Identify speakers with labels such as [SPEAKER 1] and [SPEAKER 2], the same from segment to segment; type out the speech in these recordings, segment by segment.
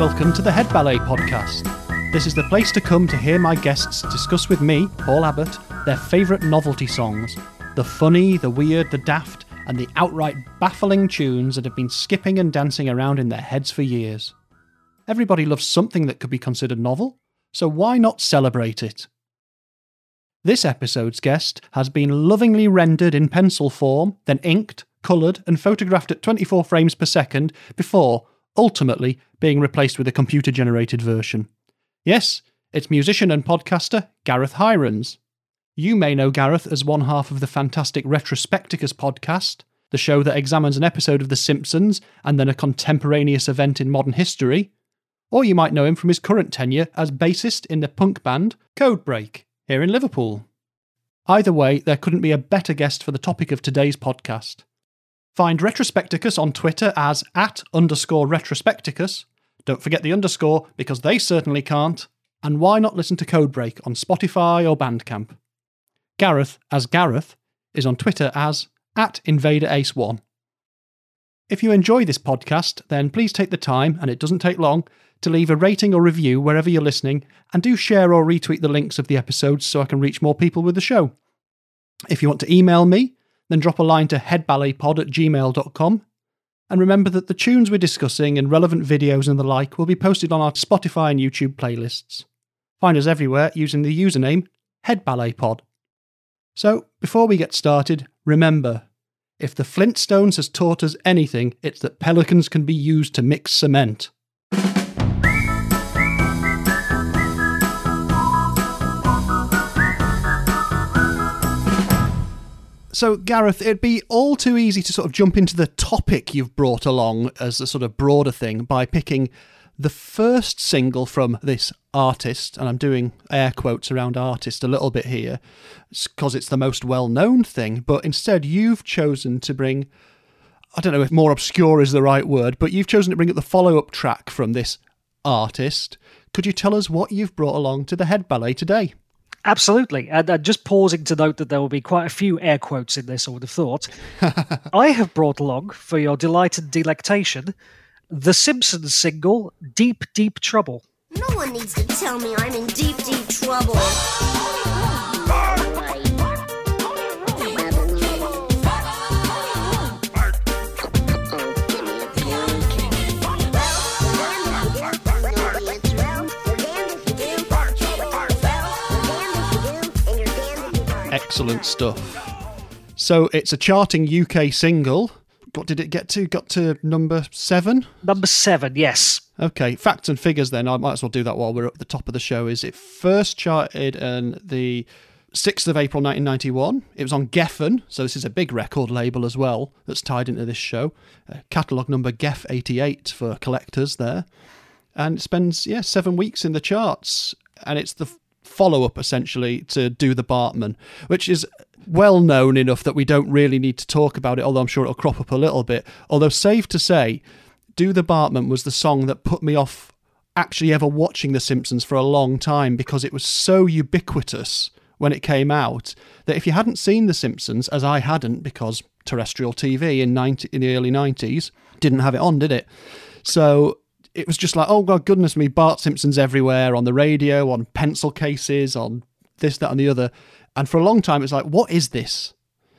[SPEAKER 1] Welcome to the Head Ballet Podcast. This is the place to come to hear my guests discuss with me, Paul Abbott, their favourite novelty songs. The funny, the weird, the daft, and the outright baffling tunes that have been skipping and dancing around in their heads for years. Everybody loves something that could be considered novel, so why not celebrate it? This episode's guest has been lovingly rendered in pencil form, then inked, coloured, and photographed at 24 frames per second before, ultimately, being replaced with a computer-generated version. Yes, it's musician and podcaster Gareth Hirons. You may know Gareth as one half of the fantastic Retrospecticus podcast, the show that examines an episode of The Simpsons and then a contemporaneous event in modern history. Or you might know him from his current tenure as bassist in the punk band Codebreak, here in Liverpool. Either way, there couldn't be a better guest for the topic of today's podcast. Find Retrospecticus on Twitter as @_Retrospecticus. Don't forget the underscore, because they certainly can't. And why not listen to Codebreak on Spotify or Bandcamp? Gareth, as Gareth, is on Twitter as @InvaderAce1. If you enjoy this podcast, then please take the time, and it doesn't take long, to leave a rating or review wherever you're listening, and do share or retweet the links of the episodes so I can reach more people with the show. If you want to email me, then drop a line to headballetpod@gmail.com. And remember that the tunes we're discussing and relevant videos and the like will be posted on our Spotify and YouTube playlists. Find us everywhere using the username headballetpod. So, before we get started, remember, if the Flintstones has taught us anything, it's that pelicans can be used to mix cement. So, Gareth, it'd be all too easy to sort of jump into the topic you've brought along as a sort of broader thing by picking the first single from this artist, and I'm doing air quotes around artist a little bit here, because it's the most well-known thing, but instead you've chosen to bring, I don't know if more obscure is the right word, but you've chosen to bring up the follow-up track from this artist. Could you tell us what you've brought along to the Head Ballet today?
[SPEAKER 2] Absolutely. And just pausing to note that there will be quite a few air quotes in this, I would have thought. I have brought along, for your delight and delectation, the Simpsons single, Deep, Deep Trouble.
[SPEAKER 3] No one needs to tell me I'm in deep, deep trouble.
[SPEAKER 1] Excellent stuff. So it's a charting UK single. What did it get to? Got to number 7?
[SPEAKER 2] Number 7, yes.
[SPEAKER 1] Okay, facts and figures then. I might as well do that while we're at the top of the show. Is it first charted on the 6th of April 1991. It was on Geffen, so this is a big record label as well that's tied into this show. Catalogue number Geff 88 for collectors there. And it spends, 7 weeks in the charts. And it's the follow-up, essentially, to Do the Bartman, which is well known enough that we don't really need to talk about it, although I'm sure it'll crop up a little bit. Although, safe to say, Do the Bartman was the song that put me off actually ever watching The Simpsons for a long time, because it was so ubiquitous when it came out that if you hadn't seen The Simpsons, as I hadn't, because terrestrial TV in the early 90s didn't have it on, did it? So it was just like, oh, God, goodness me, Bart Simpson's everywhere, on the radio, on pencil cases, on this, that, and the other. And for a long time, it's like, what is this?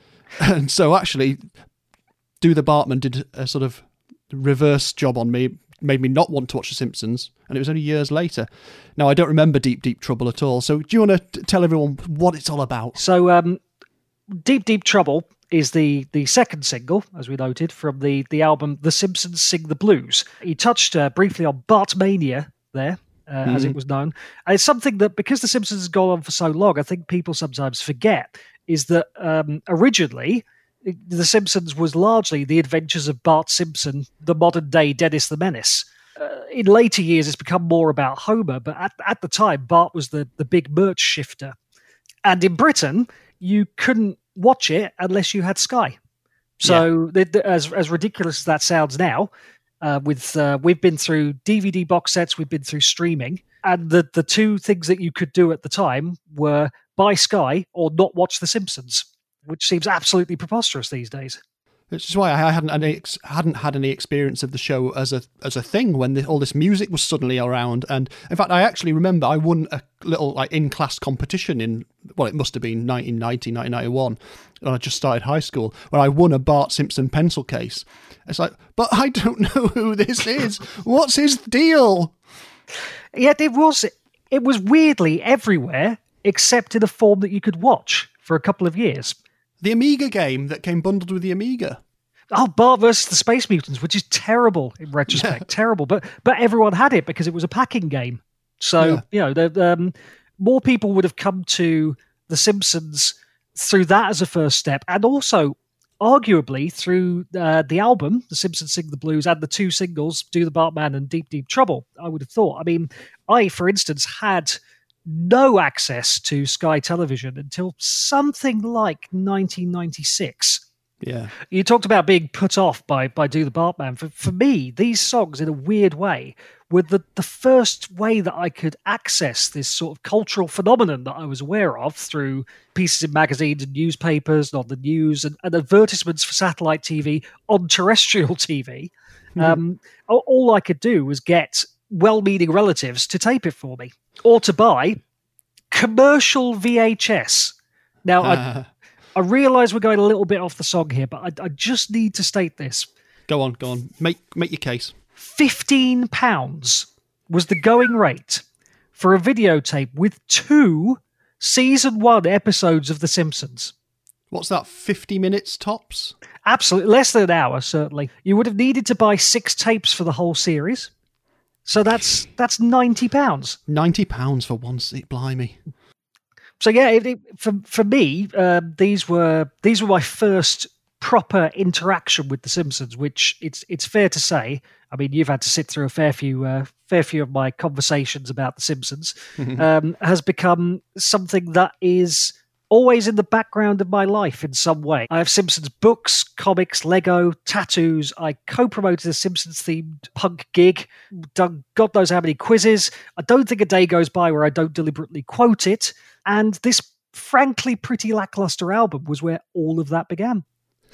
[SPEAKER 1] And so actually, Do the Bartman did a sort of reverse job on me, made me not want to watch The Simpsons, and it was only years later. Now, I don't remember Deep, Deep Trouble at all, so do you want to tell everyone what it's all about?
[SPEAKER 2] So, Deep, Deep Trouble is the second single, as we noted, from the album The Simpsons Sing the Blues. He touched briefly on Bartmania there, as it was known. And it's something that, because The Simpsons has gone on for so long, I think people sometimes forget, is that originally The Simpsons was largely the adventures of Bart Simpson, the modern-day Dennis the Menace. In later years, it's become more about Homer, but at the time, Bart was the big merch shifter. And in Britain, you couldn't watch it unless you had Sky. So as ridiculous as that sounds now, we've been through DVD box sets, we've been through streaming, and the two things that you could do at the time were buy Sky or not watch The Simpsons, which seems absolutely preposterous these days.
[SPEAKER 1] Which is why I hadn't had any experience of the show as a thing when all this music was suddenly around. And in fact, I actually remember I won a little in-class competition in, well, it must have been 1990, 1991, when I just started high school, where I won a Bart Simpson pencil case. It's like, but I don't know who this is. What's his deal?
[SPEAKER 2] Yeah, it was weirdly everywhere except in a form that you could watch for a couple of years.
[SPEAKER 1] The Amiga game that came bundled with the Amiga.
[SPEAKER 2] Oh, Bart versus the Space Mutants, which is terrible in retrospect, terrible. But everyone had it because it was a packing game. So, more people would have come to The Simpsons through that as a first step, and also, arguably, through the album, The Simpsons Sing the Blues, and the two singles, Do the Bartman and Deep, Deep Trouble, I would have thought. I mean, I, for instance, had no access to Sky Television until something like 1996.
[SPEAKER 1] Yeah.
[SPEAKER 2] You talked about being put off by Do the Bartman. For me, these songs, in a weird way, were the first way that I could access this sort of cultural phenomenon that I was aware of through pieces in magazines and newspapers and on the news and advertisements for satellite TV on terrestrial TV. All I could do was get well-meaning relatives to tape it for me or to buy commercial VHS. Now, I realise we're going a little bit off the song here, but I just need to state this.
[SPEAKER 1] Go on. Make your case.
[SPEAKER 2] £15 was the going rate for a videotape with 2 season 1 episodes of The Simpsons.
[SPEAKER 1] What's that, 50 minutes tops?
[SPEAKER 2] Absolutely. Less than an hour, certainly. You would have needed to buy 6 tapes for the whole series. So that's £90.
[SPEAKER 1] £90 for one seat, blimey.
[SPEAKER 2] So yeah, for me, these were my first proper interaction with The Simpsons, which it's fair to say. I mean, you've had to sit through a fair few of my conversations about The Simpsons. Has become something that is always in the background of my life in some way. I have Simpsons books, comics, Lego, tattoos. I co-promoted a Simpsons-themed punk gig, done God knows how many quizzes. I don't think a day goes by where I don't deliberately quote it. And this frankly pretty lackluster album was where all of that began.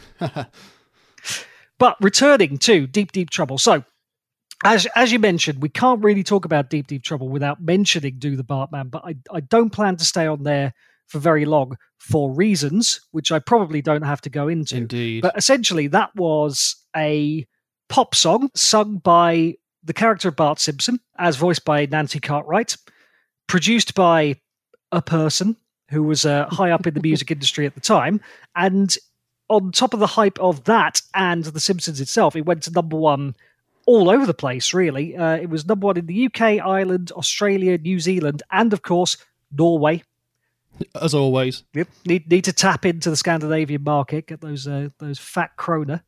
[SPEAKER 2] But returning to Deep, Deep Trouble. So, as you mentioned, we can't really talk about Deep, Deep Trouble without mentioning Do the Bartman, but I don't plan to stay on there for very long for reasons, which I probably don't have to go into.
[SPEAKER 1] Indeed.
[SPEAKER 2] But essentially, that was a pop song sung by the character of Bart Simpson, as voiced by Nancy Cartwright, produced by a person who was high up in the music industry at the time. And on top of the hype of that and The Simpsons itself, it went to number 1 all over the place, really. It was number 1 in the UK, Ireland, Australia, New Zealand, and, of course, Norway.
[SPEAKER 1] As always.
[SPEAKER 2] Yep. Need to tap into the Scandinavian market, get those fat krona.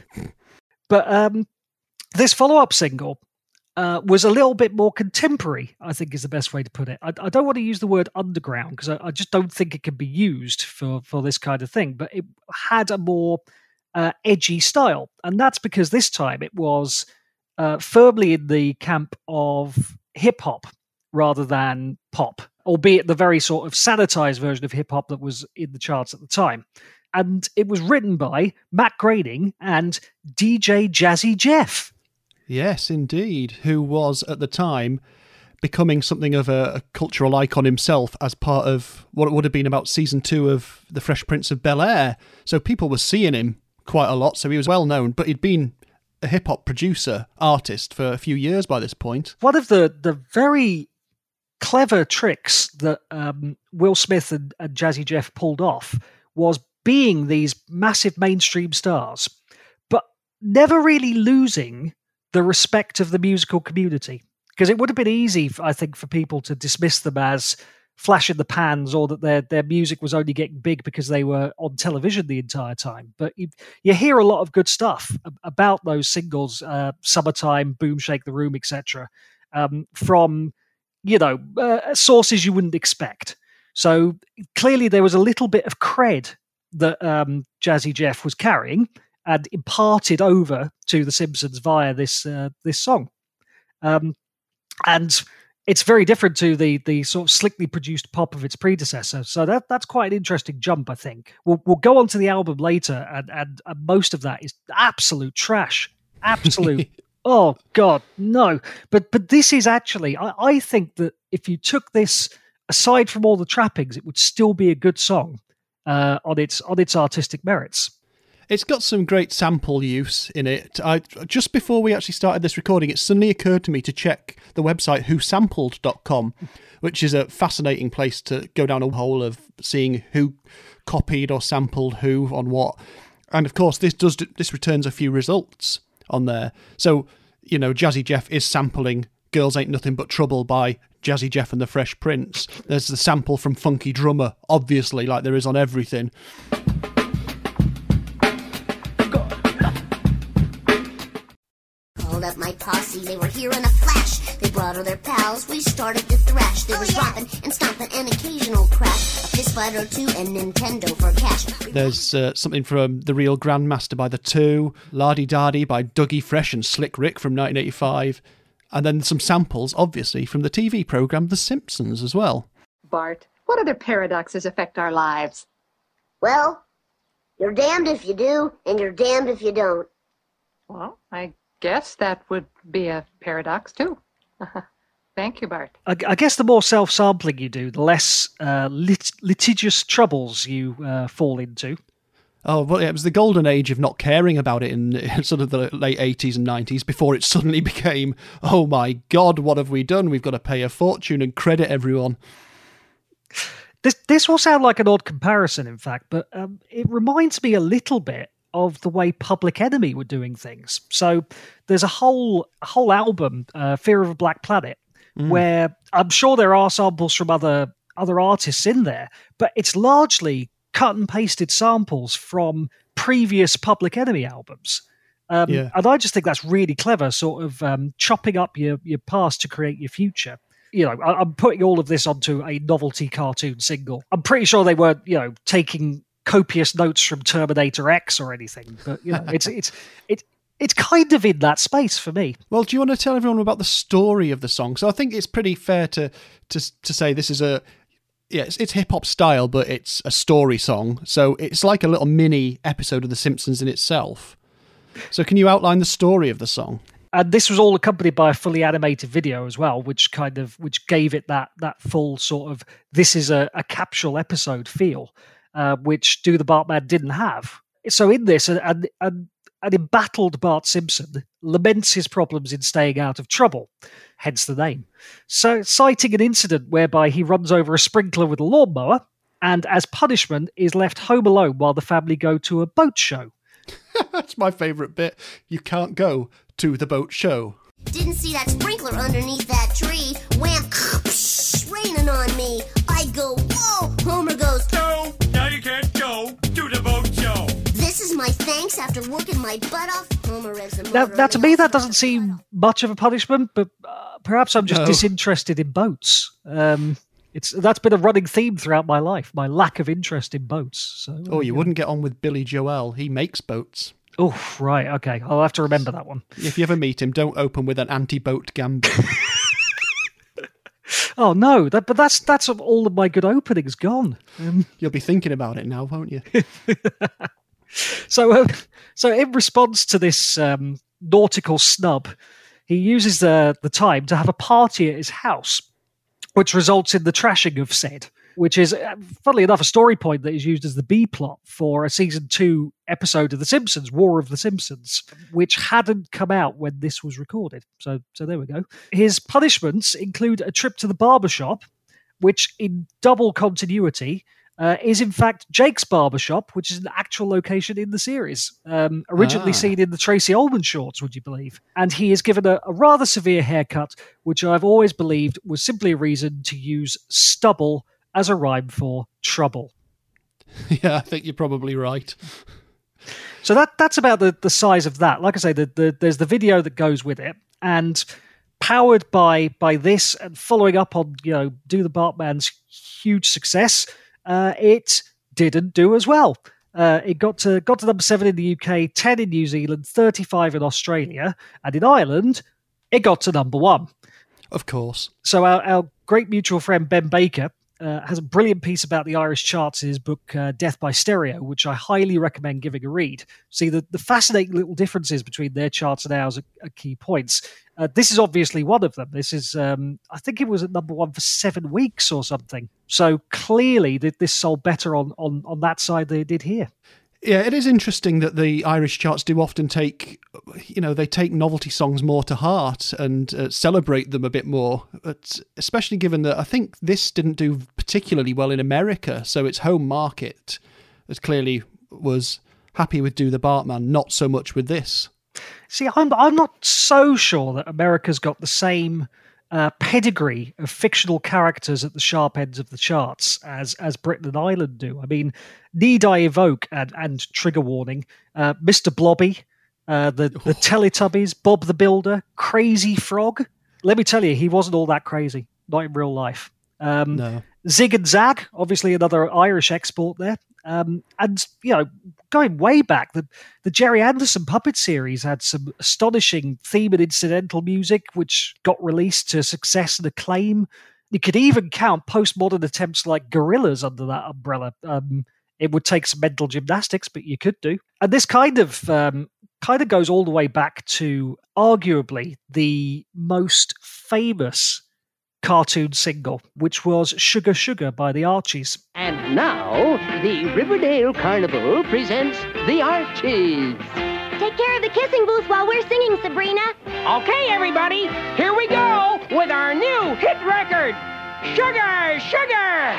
[SPEAKER 2] But this follow-up single was a little bit more contemporary, I think is the best way to put it. I don't want to use the word underground because I just don't think it can be used for this kind of thing, but it had a more edgy style. And that's because this time it was firmly in the camp of hip-hop rather than pop, albeit the very sort of sanitized version of hip-hop that was in the charts at the time. And it was written by Matt Groening and DJ Jazzy Jeff.
[SPEAKER 1] Yes, indeed, who was, at the time, becoming something of a cultural icon himself as part of what would have been about season 2 of The Fresh Prince of Bel-Air. So people were seeing him quite a lot, so he was well known, but he'd been a hip-hop producer, artist for a few years by this point.
[SPEAKER 2] One of the very clever tricks that Will Smith and Jazzy Jeff pulled off was being these massive mainstream stars, but never really losing the respect of the musical community. Because it would have been easy, I think, for people to dismiss them as flash in the pans or that their music was only getting big because they were on television the entire time. But you hear a lot of good stuff about those singles, Summertime, Boom Shake the Room, etc., from sources you wouldn't expect. So clearly there was a little bit of cred that Jazzy Jeff was carrying and imparted over to The Simpsons via this song. And it's very different to the sort of slickly produced pop of its predecessor. So that's quite an interesting jump, I think. We'll go on to the album later, and most of that is absolute trash. Absolute. Oh God, no. But this is actually, I think that if you took this aside from all the trappings, it would still be a good song on its artistic merits.
[SPEAKER 1] It's got some great sample use in it. Just before we actually started this recording, it suddenly occurred to me to check the website whosampled.com, which is a fascinating place to go down a hole of seeing who copied or sampled who on what. And of course, this returns a few results on there. So, Jazzy Jeff is sampling Girls Ain't Nothing But Trouble by Jazzy Jeff and the Fresh Prince. There's the sample from Funky Drummer, obviously, like there is on everything.
[SPEAKER 3] Called up my posse, they were here in a flash. They brought all their pals, we started to thrash. There was romping and stomping, an occasional crash, a fist fight or two, and Nintendo for cash.
[SPEAKER 1] There's something from The Real Grandmaster by The Two, Lardy Dardy by Dougie Fresh and Slick Rick from 1985, and then some samples, obviously, from the TV programme The Simpsons as well.
[SPEAKER 4] Bart, what other paradoxes affect our lives?
[SPEAKER 3] Well, you're damned if you do, and you're damned if you don't.
[SPEAKER 4] Well, I guess that would be a paradox, too. Thank you, Bart.
[SPEAKER 2] I guess the more self-sampling you do, the less litigious troubles you fall into.
[SPEAKER 1] Oh, well, it was the golden age of not caring about it in sort of the late 80s and 90s before it suddenly became, oh my God, what have we done? We've got to pay a fortune and credit everyone.
[SPEAKER 2] This will sound like an odd comparison, in fact, but it reminds me a little bit of the way Public Enemy were doing things. So there's a whole album, Fear of a Black Planet, where I'm sure there are samples from other artists in there, but it's largely cut and pasted samples from previous Public Enemy albums. And I just think that's really clever, sort of chopping up your past to create your future. I'm putting all of this onto a novelty cartoon single. I'm pretty sure they weren't, taking copious notes from Terminator X or anything, but it's kind of in that space for me.
[SPEAKER 1] Well, do you want to tell everyone about the story of the song? So I think it's pretty fair to say this is it's hip hop style, but it's a story song. So it's like a little mini episode of The Simpsons in itself. So can you outline the story of the song?
[SPEAKER 2] And this was all accompanied by a fully animated video as well, which gave it that full sort of, this is a capsule episode feel, which Do the Bartman didn't have. So in this, an embattled Bart Simpson laments his problems in staying out of trouble, hence the name. So citing an incident whereby he runs over a sprinkler with a lawnmower, and as punishment is left home alone while the family go to a boat show.
[SPEAKER 1] That's my favourite bit. You can't go to the boat show.
[SPEAKER 3] Didn't see that sprinkler underneath that tree. Wham! Raining on me. I go, whoa! Homer goes,
[SPEAKER 5] No, now you can't go to the boat show.
[SPEAKER 3] This is my thanks after working my butt off. Homer revs the motor.
[SPEAKER 2] Now, to me, that doesn't seem much of a punishment, but perhaps I'm just disinterested in boats. That's been a running theme throughout my life, my lack of interest in boats. So,
[SPEAKER 1] you wouldn't get on with Billy Joel. He makes boats.
[SPEAKER 2] Oh, right, okay. I'll have to remember that one.
[SPEAKER 1] If you ever meet him, don't open with an anti-boat gambit.
[SPEAKER 2] Oh, no, but that's all of my good openings gone.
[SPEAKER 1] You'll be thinking about it now, won't you?
[SPEAKER 2] So in response to this nautical snub, he uses the time to have a party at his house, which results in the trashing of said, which is, funnily enough, a story point that is used as the B-plot for a season 2 episode of The Simpsons, War of the Simpsons, which hadn't come out when this was recorded. So there we go. His punishments include a trip to the barbershop, which in double continuity is in fact Jake's barbershop, which is an actual location in the series, originally seen in the Tracy Ullman shorts, would you believe? And he is given a rather severe haircut, which I've always believed was simply a reason to use stubble as a rhyme for trouble.
[SPEAKER 1] Yeah, I think you're probably right.
[SPEAKER 2] So that's about the size of that. Like I say, there's the video that goes with it, and powered by this and following up on Do the Bartman's huge success, it didn't do as well. It got to number 7 in the UK, 10 in New Zealand, 35 in Australia, and in Ireland, it got to number 1.
[SPEAKER 1] Of course.
[SPEAKER 2] So our great mutual friend Ben Baker has a brilliant piece about the Irish charts in his book Death by Stereo, which I highly recommend giving a read. See, the fascinating little differences between their charts and ours are key points. This is obviously one of them. This is, I think it was at number one for 7 weeks or something. So clearly this sold better on that side than it did here.
[SPEAKER 1] Yeah, it is interesting that the Irish charts do often take novelty songs more to heart and celebrate them a bit more, but especially given that I think this didn't do particularly well in America, so its home market clearly was happy with Do the Bartman, not so much with this.
[SPEAKER 2] See, I'm not so sure that America's got the same pedigree of fictional characters at the sharp ends of the charts as Britain and Ireland do. I mean, need I evoke, and trigger warning, Mr. Blobby, the Teletubbies, Bob the Builder, Crazy Frog. Let me tell you, he wasn't all that crazy, not in real life.
[SPEAKER 1] No.
[SPEAKER 2] Zig and Zag, obviously another Irish export there. And, going way back, the Jerry Anderson puppet series had some astonishing theme and incidental music, which got released to success and acclaim. You could even count postmodern attempts like Gorillaz under that umbrella. It would take some mental gymnastics, but you could do. And this kind of goes all the way back to arguably the most famous cartoon single, which was Sugar Sugar by the Archies.
[SPEAKER 6] And now, the Riverdale Carnival presents the Archies.
[SPEAKER 3] Take care of the kissing booth while we're singing, Sabrina.
[SPEAKER 6] Okay, everybody, here we go with our new hit record, Sugar Sugar!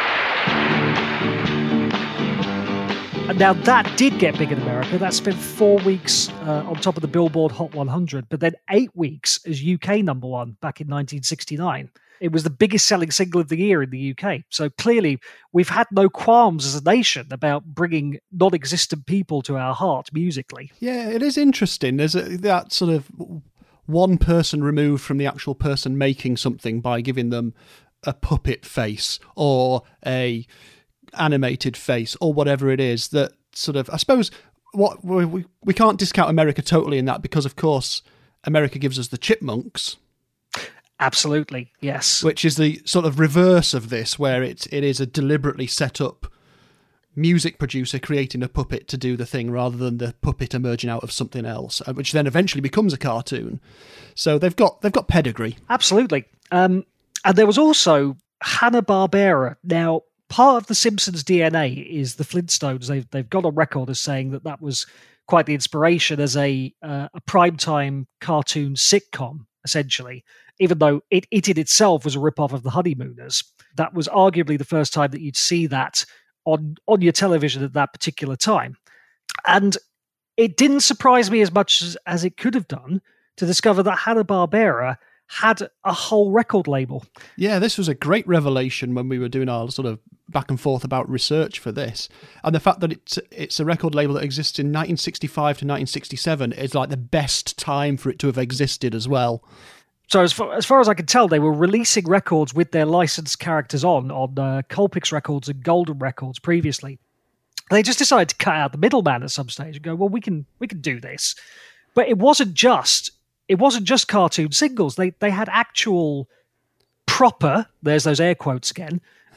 [SPEAKER 2] And now that did get big in America. That spent 4 weeks on top of the Billboard Hot 100, but then 8 weeks as UK number one back in 1969. It was the biggest selling single of the year in the UK. So clearly, we've had no qualms as a nation about bringing non-existent people to our heart musically.
[SPEAKER 1] Yeah, it is interesting. There's that sort of one person removed from the actual person making something by giving them a puppet face or a animated face or whatever it is, that sort of, I suppose, what we can't discount America totally in that, because of course America gives us the Chipmunks.
[SPEAKER 2] Absolutely, yes.
[SPEAKER 1] Which is the sort of reverse of this, where it is a deliberately set up music producer creating a puppet to do the thing rather than the puppet emerging out of something else, which then eventually becomes a cartoon. So they've got pedigree.
[SPEAKER 2] Absolutely. And there was also Hanna-Barbera. Now, part of the Simpsons DNA is the Flintstones. They've got on record as saying that was quite the inspiration as a primetime cartoon sitcom, essentially, even though it in itself was a rip-off of the Honeymooners. That was arguably the first time that you'd see that on your television at that particular time. And it didn't surprise me as much as it could have done to discover that Hanna-Barbera had a whole record label.
[SPEAKER 1] Yeah, this was a great revelation when we were doing our sort of back and forth about research for this. And the fact that it's a record label that exists in 1965 to 1967 is like the best time for it to have existed as well.
[SPEAKER 2] So as far as I can tell, they were releasing records with their licensed characters on Colpix Records and Golden Records previously. They just decided to cut out the middleman at some stage and go, well, we can do this. But it wasn't just cartoon singles. They had actual proper, there's those air quotes again,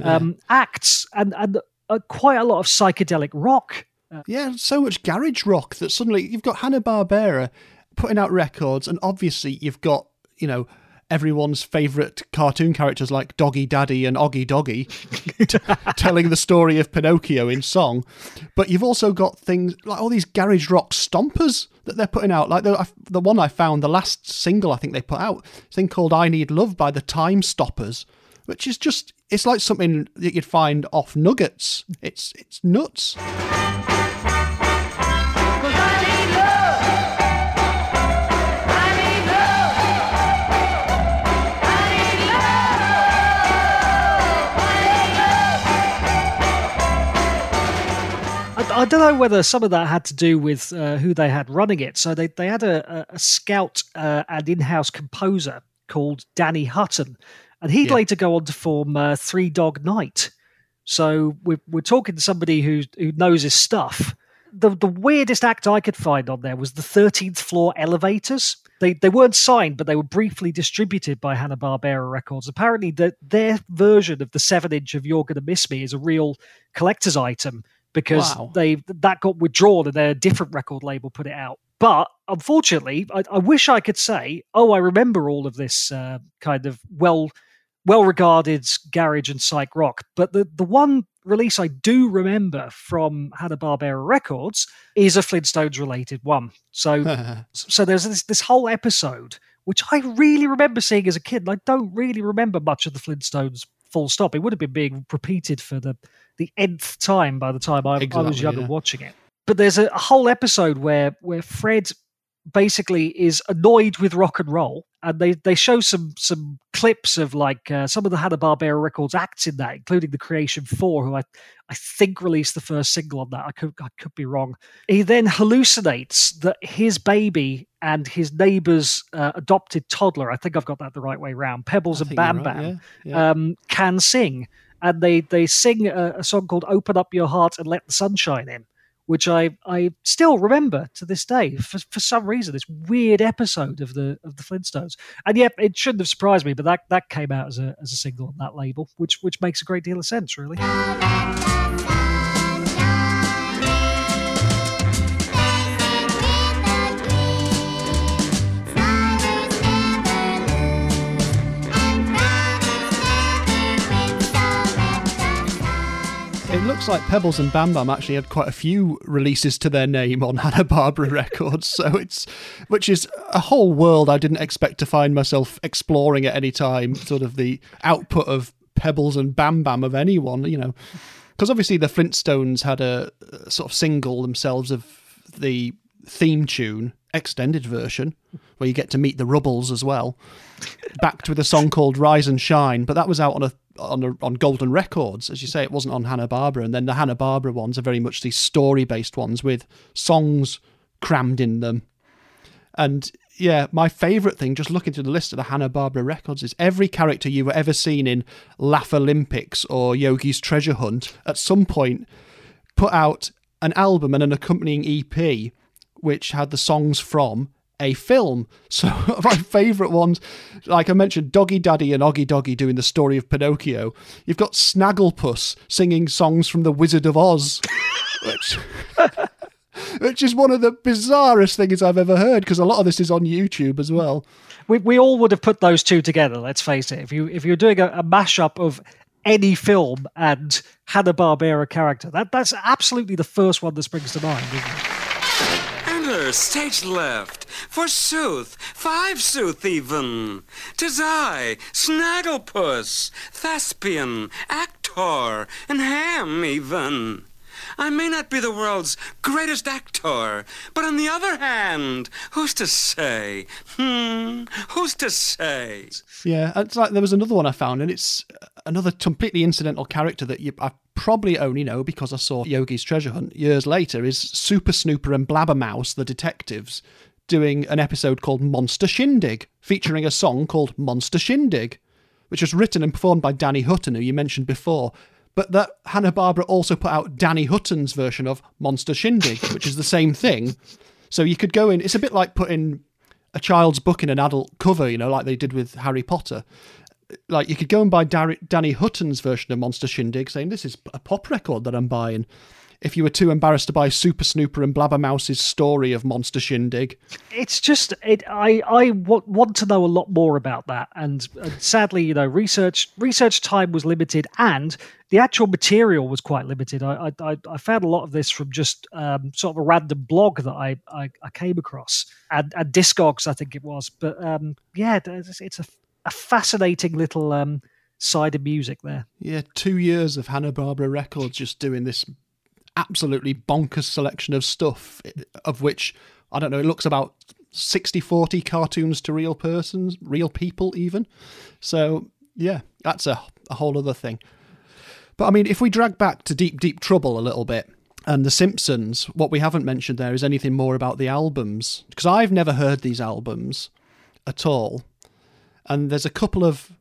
[SPEAKER 2] acts and quite a lot of psychedelic rock.
[SPEAKER 1] Yeah, so much garage rock that suddenly you've got Hanna-Barbera putting out records, and obviously you've got, everyone's favourite cartoon characters like Doggy Daddy and Oggy Doggy telling the story of Pinocchio in song. But you've also got things like all these garage rock stompers that they're putting out. Like the one I found, the last single I think they put out, a thing called I Need Love by the Time Stoppers, which is just, it's like something that you'd find off Nuggets. It's nuts.
[SPEAKER 2] I don't know whether some of that had to do with who they had running it. So they had a scout and in-house composer called Danny Hutton, and he'd later go on to form Three Dog Night. So we're talking to somebody who knows his stuff. the weirdest act I could find on there was the 13th Floor Elevators. They weren't signed, but they were briefly distributed by Hanna-Barbera Records. Apparently, their version of the 7-inch of You're Gonna Miss Me is a real collector's item because that got withdrawn and a different record label put it out. But unfortunately, I wish I could say, I remember all of this kind of well-regarded garage and psych rock. But the one release I do remember from Hanna-Barbera Records is a Flintstones-related one. So there's this whole episode, which I really remember seeing as a kid, and I don't really remember much of the Flintstones full stop. It would have been being repeated for the nth time by the time I was younger watching it. But there's a whole episode where Fred basically is annoyed with rock and roll, and they show some clips of like some of the Hanna-Barbera Records acts in that, including the Creation 4, who I think released the first single on that. I could be wrong. He then hallucinates that his baby and his neighbour's adopted toddler, I think I've got that the right way round, Pebbles and Bam Bam, can sing. And they sing a song called Open Up Your Heart and Let the Sunshine In, which I still remember to this day for some reason, this weird episode of the Flintstones. And yep, it shouldn't have surprised me, but that came out as a single on that label, which makes a great deal of sense, really.
[SPEAKER 1] It looks like Pebbles and Bam Bam actually had quite a few releases to their name on Hanna-Barbera Records, which is a whole world I didn't expect to find myself exploring at any time, sort of the output of Pebbles and Bam Bam of anyone, because obviously the Flintstones had a sort of single themselves of the theme tune, extended version, where you get to meet the Rubbles as well, backed with a song called Rise and Shine, but that was out on Golden Records. As you say, it wasn't on Hanna-Barbera, and then the Hanna-Barbera ones are very much these story-based ones with songs crammed in them. And yeah, my favourite thing, just looking through the list of the Hanna-Barbera Records, is every character you've ever seen in Laugh Olympics or Yogi's Treasure Hunt at some point put out an album and an accompanying EP which had the songs from a film. So my favourite ones, like I mentioned, Doggy Daddy and Oggy Doggy doing the story of Pinocchio. You've got Snagglepuss singing songs from The Wizard of Oz, which is one of the bizarrest things I've ever heard, because a lot of this is on YouTube as well.
[SPEAKER 2] We all would have put those two together, let's face it. If you're doing a mashup of any film and Hanna-Barbera character, that's absolutely the first one that springs to mind, isn't it?
[SPEAKER 7] Stage left, forsooth, 5 sooth even. 'Tis I, Snagglepuss, thespian, actor, and ham even. I may not be the world's greatest actor, but on the other hand, who's to say? Who's to say?
[SPEAKER 1] Yeah, it's like there was another one I found, and it's another completely incidental character that I probably only know because I saw Yogi's Treasure Hunt years later, is Super Snooper and Blabbermouse, the detectives, doing an episode called Monster Shindig, featuring a song called Monster Shindig, which was written and performed by Danny Hutton, who you mentioned before. But that Hanna-Barbera also put out Danny Hutton's version of Monster Shindig, which is the same thing. So you could go in, it's a bit like putting a child's book in an adult cover, like they did with Harry Potter. Like, you could go and buy Danny Hutton's version of Monster Shindig, saying, this is a pop record that I'm buying. If you were too embarrassed to buy Super Snooper and Blabbermouse's story of Monster Shindig.
[SPEAKER 2] It's just, I want to know a lot more about that. And sadly, research time was limited, and the actual material was quite limited. I found a lot of this from just sort of a random blog that I came across, and Discogs, I think it was. But yeah, it's a fascinating little side of music there. Yeah,
[SPEAKER 1] 2 years of Hanna-Barbera Records just doing this absolutely bonkers selection of stuff, of which, I don't know, it looks about 60-40 cartoons to real persons, real people even. So, yeah, that's a whole other thing. But, I mean, if we drag back to Deep, Deep Trouble a little bit, and The Simpsons, what we haven't mentioned there is anything more about the albums, because I've never heard these albums at all. And there's a couple of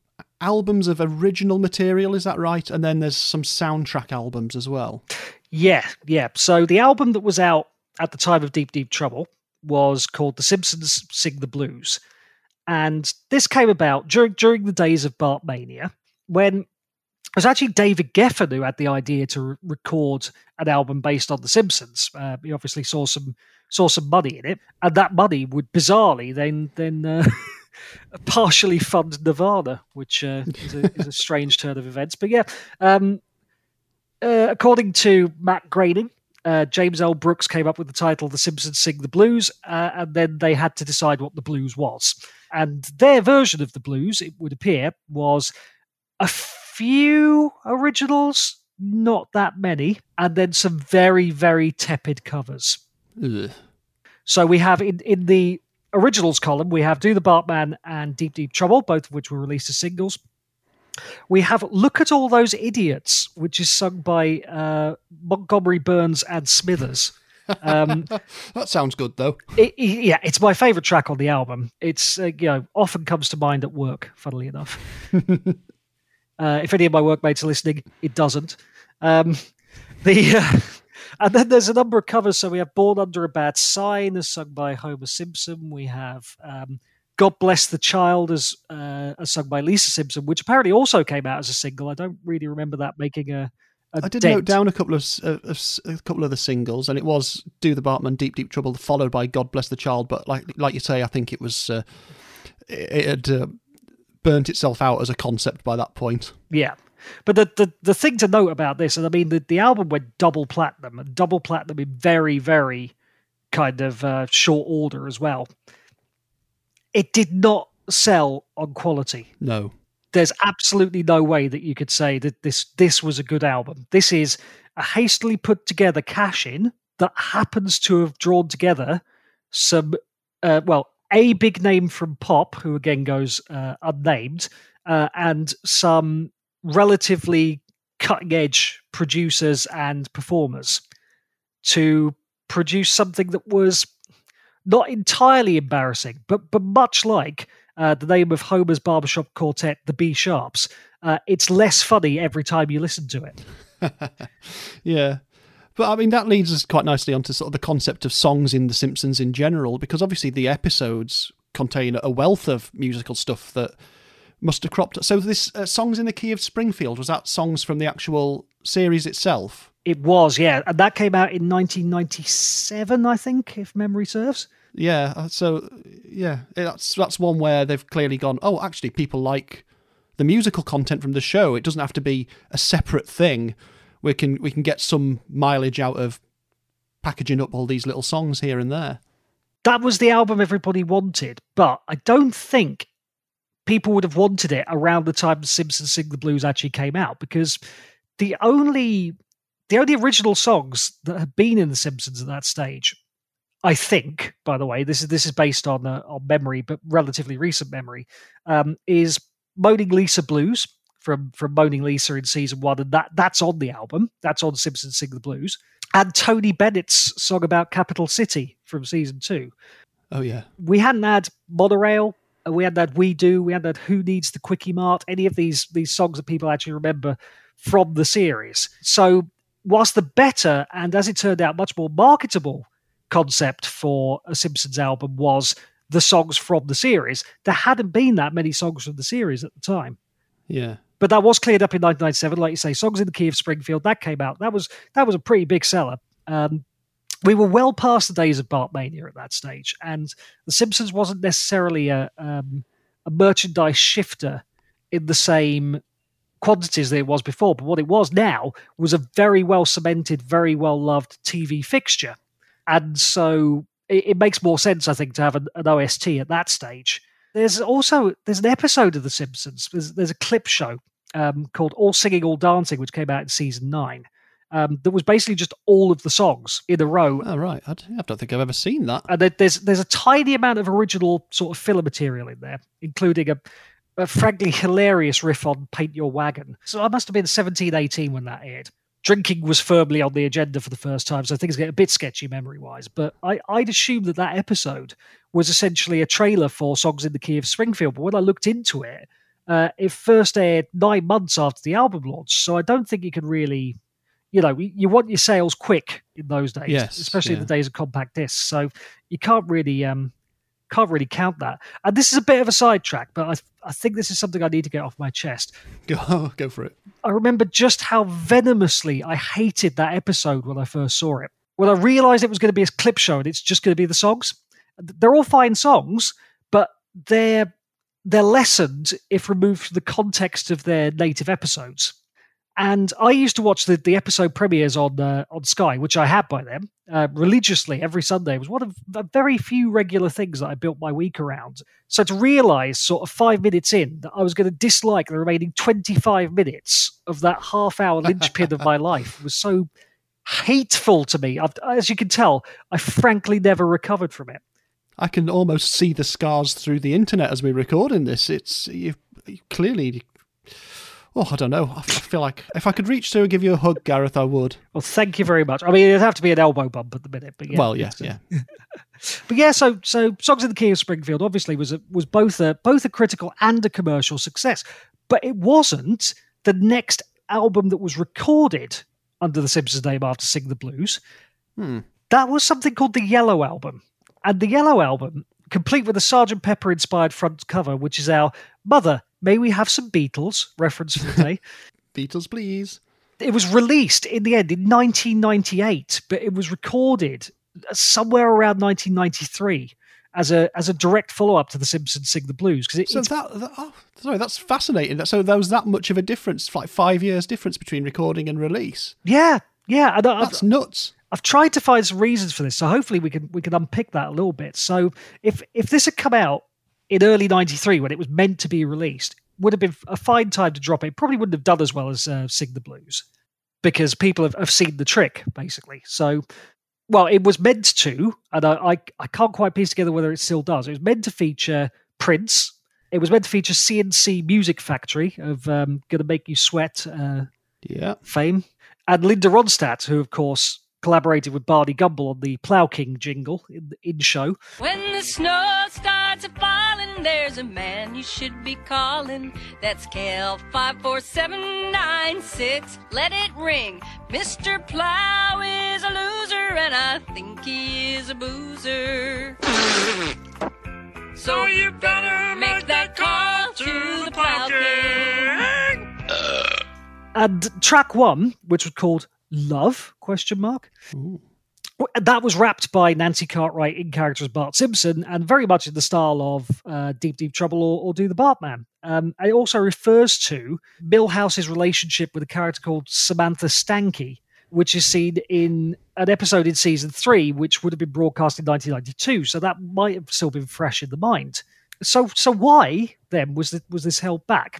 [SPEAKER 1] albums of original material, is that right? And then there's some soundtrack albums as well.
[SPEAKER 2] Yeah. So the album that was out at the time of Deep Deep Trouble was called The Simpsons Sing the Blues. And this came about during the days of Bartmania, when it was actually David Geffen who had the idea to record an album based on The Simpsons. He obviously saw some money in it, and that money would bizarrely then partially fund Nirvana, which is a strange turn of events. But yeah, according to Matt Groening, James L. Brooks came up with the title The Simpsons Sing the Blues, and then they had to decide what the blues was. And their version of the blues, it would appear, was a few originals, not that many, and then some very, very tepid covers.
[SPEAKER 1] Ugh.
[SPEAKER 2] So we have in the originals column, we have Do the Bartman and Deep Deep Trouble, both of which were released as singles. We have Look at All Those Idiots, which is sung by Montgomery Burns and Smithers.
[SPEAKER 1] That sounds good, though.
[SPEAKER 2] It's my favourite track on the album. It's often comes to mind at work, funnily enough. If any of my workmates are listening, it doesn't. And then there's a number of covers. So we have Born Under a Bad Sign, as sung by Homer Simpson. We have God Bless the Child, as sung by Lisa Simpson, which apparently also came out as a single. I don't really remember that making a
[SPEAKER 1] I did
[SPEAKER 2] dent.
[SPEAKER 1] note down a couple of the singles, and it was Do the Bartman, Deep Deep Trouble, followed by God Bless the Child. But like you say, I think it was it had burnt itself out as a concept by that point.
[SPEAKER 2] Yeah. But the thing to note about this, and I mean, the album went double platinum in very, very kind of short order as well. It did not sell on quality.
[SPEAKER 1] No.
[SPEAKER 2] There's absolutely no way that you could say that this was a good album. This is a hastily put together cash-in that happens to have drawn together some, a big name from pop, who again goes unnamed, and some relatively cutting-edge producers and performers to produce something that was not entirely embarrassing, but much like the name of Homer's barbershop quartet, the B Sharps. It's less funny every time you listen to it.
[SPEAKER 1] Yeah. But I mean, that leads us quite nicely onto sort of the concept of songs in The Simpsons in general, because obviously the episodes contain a wealth of musical stuff that must have cropped up. So this Songs in the Key of Springfield, was that songs from the actual series itself?
[SPEAKER 2] It was, yeah. And that came out in 1997, I think, if memory serves.
[SPEAKER 1] Yeah, so yeah, that's one where they've clearly gone, oh, actually, people like the musical content from the show. It doesn't have to be a separate thing. We can get some mileage out of packaging up all these little songs here and there.
[SPEAKER 2] That was the album everybody wanted, but I don't think people would have wanted it around the time The Simpsons Sing the Blues actually came out, because the only original songs that had been in The Simpsons at that stage, I think, by the way, this is based on memory, but relatively recent memory, is Moaning Lisa Blues from Moaning Lisa in season 1, and that's on the album. That's on Simpsons Sing the Blues. And Tony Bennett's song about Capital City from season 2.
[SPEAKER 1] Oh, yeah.
[SPEAKER 2] We hadn't had Monorail, we hadn't had We Do, we hadn't had Who Needs the Quickie Mart, any of these songs that people actually remember from the series. So whilst the better, and as it turned out, much more marketable concept for a Simpsons album was the songs from the series, there hadn't been that many songs from the series at the time.
[SPEAKER 1] Yeah.
[SPEAKER 2] But that was cleared up in 1997, like you say. Songs in the Key of Springfield, that came out. That was a pretty big seller. We were well past the days of Bartmania at that stage, and The Simpsons wasn't necessarily a merchandise shifter in the same quantities that it was before. But what it was now was a very well cemented, very well loved TV fixture, and so it makes more sense, I think, to have an OST at that stage. There's an episode of The Simpsons. There's a clip show called All Singing, All Dancing, which came out in season 9. That was basically just all of the songs in a row.
[SPEAKER 1] Oh, right. I don't think I've ever seen that.
[SPEAKER 2] And there's a tiny amount of original sort of filler material in there, including a frankly hilarious riff on Paint Your Wagon. So I must have been 17, 18 when that aired. Drinking was firmly on the agenda for the first time, so things get a bit sketchy memory-wise. But I'd assumed that episode was essentially a trailer for Songs in the Key of Springfield. But when I looked into it, It first aired 9 months after the album launch, so I don't think you can really, you want your sales quick in those days,
[SPEAKER 1] Yes,
[SPEAKER 2] especially in
[SPEAKER 1] yeah.
[SPEAKER 2] the days of compact discs. So you can't really count that. And this is a bit of a sidetrack, but I think this is something I need to get off my chest.
[SPEAKER 1] Go for it.
[SPEAKER 2] I remember just how venomously I hated that episode when I first saw it. When I realised it was going to be a clip show and it's just going to be the songs. They're all fine songs, but they're lessened if removed from the context of their native episodes. And I used to watch the episode premieres on Sky, which I had by then, religiously every Sunday. It was one of the very few regular things that I built my week around. So to realise sort of 5 minutes in that I was going to dislike the remaining 25 minutes of that half-hour linchpin of my life was so hateful to me. As you can tell, I frankly never recovered from it.
[SPEAKER 1] I can almost see the scars through the internet as we record in this. It's you clearly... Oh, I don't know. I feel like if I could reach through and give you a hug, Gareth, I would.
[SPEAKER 2] Well, thank you very much. I mean, it'd have to be an elbow bump at the minute, but yeah.
[SPEAKER 1] Well, yeah, yeah.
[SPEAKER 2] But yeah, so Songs in the Key of Springfield obviously was both a critical and a commercial success, but it wasn't the next album that was recorded under the Simpsons name after Sing the Blues. That was something called the Yellow Album, and the Yellow Album, complete with a Sgt. Pepper inspired front cover, which is our Mother, May We Have Some Beatles reference for the day.
[SPEAKER 1] Beatles, please.
[SPEAKER 2] It was released in the end in 1998, but it was recorded somewhere around 1993 as a direct follow-up to The Simpsons Sing the Blues.
[SPEAKER 1] That's fascinating. So there was that much of a difference, like 5 years difference between recording and release.
[SPEAKER 2] Yeah. And
[SPEAKER 1] That's nuts.
[SPEAKER 2] I've tried to find some reasons for this, so hopefully we can unpick that a little bit. So if this had come out in early 93 when it was meant to be released, would have been a fine time to drop it. It probably wouldn't have done as well as Sing the Blues because people have seen the trick, basically. So, well, it was meant to, and I can't quite piece together whether it still does. It was meant to feature Prince. It was meant to feature CNC Music Factory of Gonna Make You Sweat fame. And Linda Ronstadt, who, of course, collaborated with Barney Gumble on the Plough King jingle in show.
[SPEAKER 8] When the snow starts falling, there's a man you should be calling. That's Cal 54796. Let it ring. Mr. Plough is a loser, and I think he is a boozer. So you better make that call to the Plough King.
[SPEAKER 2] And track 1, which was called Love, ?
[SPEAKER 1] Ooh.
[SPEAKER 2] That was rapped by Nancy Cartwright in character as Bart Simpson, and very much in the style of Deep Deep Trouble or Do the Bartman. It also refers to Milhouse's relationship with a character called Samantha Stanky, which is seen in an episode in season 3, which would have been broadcast in 1992. So that might have still been fresh in the mind. So why then was this held back?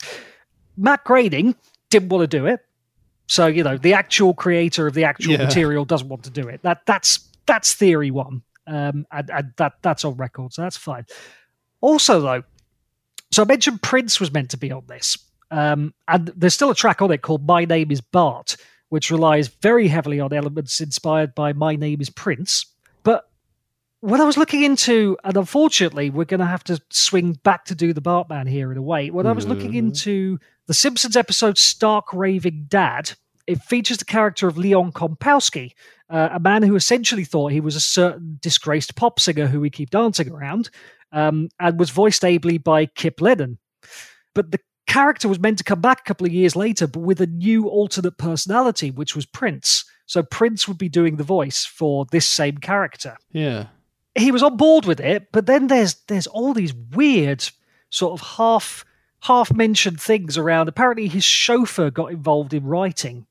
[SPEAKER 2] Matt Groening didn't want to do it. So, the actual creator of the actual material doesn't want to do it. That's theory 1. And that's on record, so that's fine. Also, though, so I mentioned Prince was meant to be on this. And there's still a track on it called My Name is Bart, which relies very heavily on elements inspired by My Name is Prince. But when I was looking into, and unfortunately, we're going to have to swing back to Do the Bartman here in a way. When I was looking into the Simpsons episode Stark Raving Dad, it features the character of Leon Kompowski, a man who essentially thought he was a certain disgraced pop singer who we keep dancing around, and was voiced ably by Kip Lennon. But the character was meant to come back a couple of years later, but with a new alternate personality, which was Prince. So Prince would be doing the voice for this same character.
[SPEAKER 1] Yeah.
[SPEAKER 2] He was on board with it, but then there's all these weird sort of half-mentioned things around. Apparently his chauffeur got involved in writing.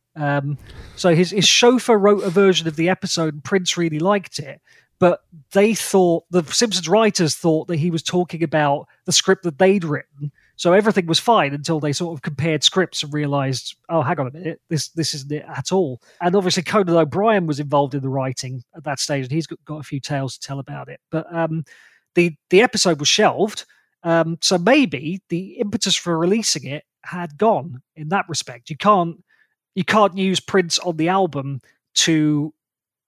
[SPEAKER 2] So his chauffeur wrote a version of the episode and Prince really liked it. But they thought, the Simpsons writers thought that he was talking about the script that they'd written. So everything was fine until they sort of compared scripts and realised, oh, hang on a minute, this isn't it at all. And obviously Conan O'Brien was involved in the writing at that stage, and he's got a few tales to tell about it. But the episode was shelved, so maybe the impetus for releasing it had gone in that respect. You can't use Prince on the album to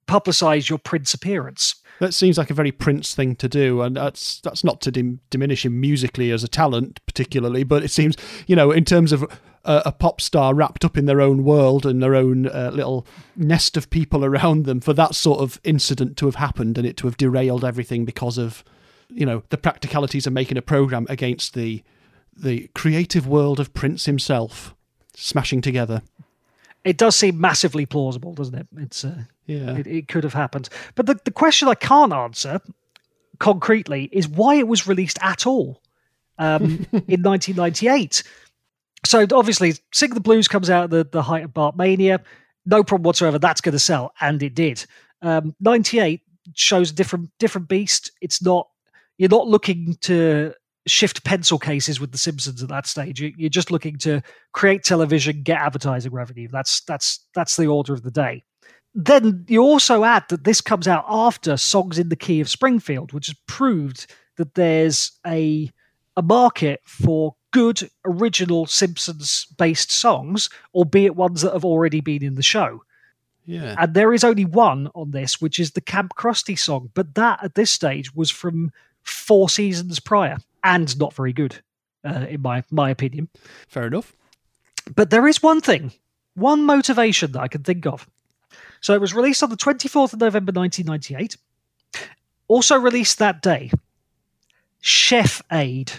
[SPEAKER 2] publicise your Prince appearance.
[SPEAKER 1] That seems like a very Prince thing to do, and that's not to diminish him musically as a talent particularly, but it seems, in terms of a pop star wrapped up in their own world and their own little nest of people around them, for that sort of incident to have happened and it to have derailed everything because of, the practicalities of making a programme against the creative world of Prince himself smashing together.
[SPEAKER 2] It does seem massively plausible, doesn't it? It's it could have happened. But the question I can't answer concretely is why it was released at all in 1998. So obviously, Sing the Blues comes out at the height of Bartmania. No problem whatsoever. That's going to sell, and it did. 98 shows a different beast. You're not looking to shift pencil cases with The Simpsons at that stage. You're just looking to create television, get advertising revenue. That's the order of the day. Then you also add that this comes out after Songs in the Key of Springfield, which has proved that there's a market for good original Simpsons-based songs, albeit ones that have already been in the show.
[SPEAKER 1] Yeah. And
[SPEAKER 2] there is only one on this, which is the Camp Krusty song, but that at this stage was from 4 seasons prior and not very good, in my opinion.
[SPEAKER 1] Fair enough.
[SPEAKER 2] But there is one motivation that I can think of. So it was released on the 24th of November 1998. Also released that day, Chef Aid.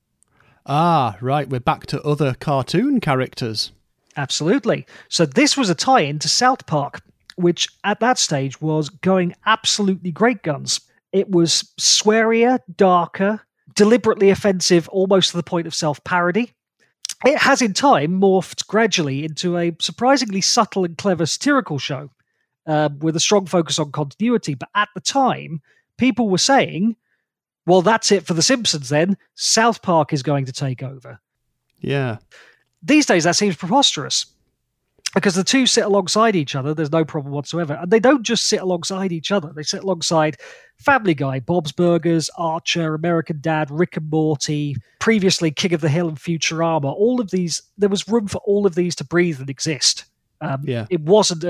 [SPEAKER 1] Ah, right. We're back to other cartoon characters.
[SPEAKER 2] Absolutely. So this was a tie-in to South Park, which at that stage was going absolutely great guns. It was swearier, darker, deliberately offensive, almost to the point of self-parody. It has in time morphed gradually into a surprisingly subtle and clever satirical show with a strong focus on continuity. But at the time, people were saying, well, that's it for The Simpsons then. South Park is going to take over.
[SPEAKER 1] Yeah.
[SPEAKER 2] These days, that seems preposterous because the two sit alongside each other. There's no problem whatsoever. And they don't just sit alongside each other. They sit alongside Family Guy, Bob's Burgers, Archer, American Dad, Rick and Morty, previously King of the Hill and Futurama. All of these, there was room for all of these to breathe and exist. It wasn't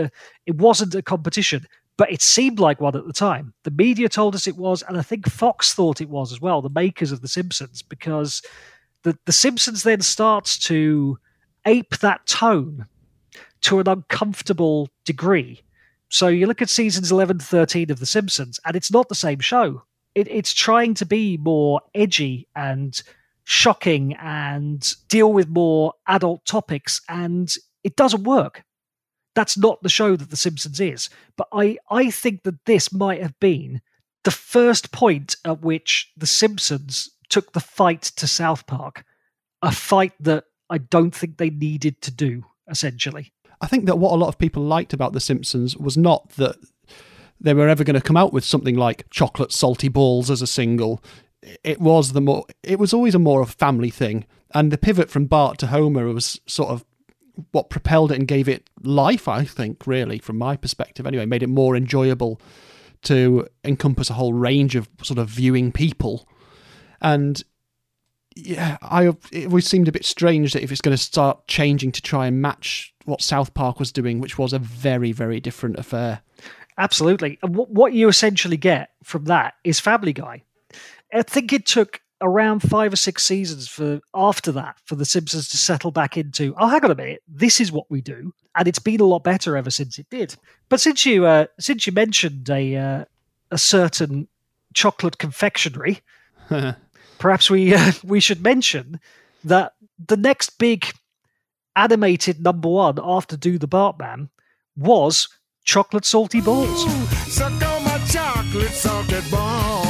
[SPEAKER 2] a competition, but it seemed like one at the time. The media told us it was, and I think Fox thought it was as well, the makers of The Simpsons, because The Simpsons then starts to ape that tone to an uncomfortable degree. So you look at seasons 11 to 13 of The Simpsons, and it's not the same show. It's trying to be more edgy and shocking and deal with more adult topics, and it doesn't work. That's not the show that The Simpsons is. But I think that this might have been the first point at which The Simpsons took the fight to South Park, a fight that I don't think they needed to do, essentially.
[SPEAKER 1] I think that what a lot of people liked about The Simpsons was not that they were ever going to come out with something like Chocolate Salty Balls as a single. It was always a more of a family thing. And the pivot from Bart to Homer was sort of what propelled it and gave it life, I think, really, from my perspective. Anyway, made it more enjoyable to encompass a whole range of sort of viewing people. And yeah, it always seemed a bit strange that if it's going to start changing to try and match what South Park was doing, which was a very, very different affair.
[SPEAKER 2] Absolutely. And what you essentially get from that is Family Guy. I think it took around 5 or 6 seasons after that for The Simpsons to settle back into, oh, hang on a minute, this is what we do. And it's been a lot better ever since it did. But since you mentioned a certain chocolate confectionery, perhaps we should mention that the next big animated number one after Do the Bartman was Chocolate Salty Balls.
[SPEAKER 9] Suck on my chocolate salted balls.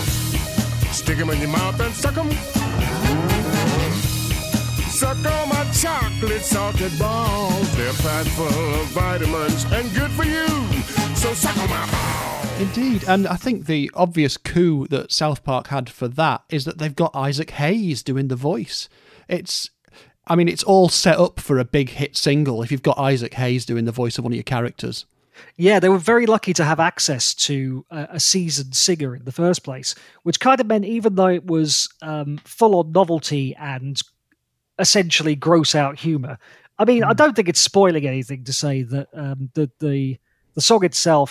[SPEAKER 9] Stick them in your mouth and suck them. Suck on my chocolate salted balls. They're packed full of vitamins and good for you. So suck on my balls.
[SPEAKER 1] Indeed, and I think the obvious coup that South Park had for that is that they've got Isaac Hayes doing the voice. It's all set up for a big hit single if you've got Isaac Hayes doing the voice of one of your characters.
[SPEAKER 2] Yeah, they were very lucky to have access to a seasoned singer in the first place, which kind of meant even though it was full-on novelty and essentially gross-out humour, I mean, I don't think it's spoiling anything to say that the song itself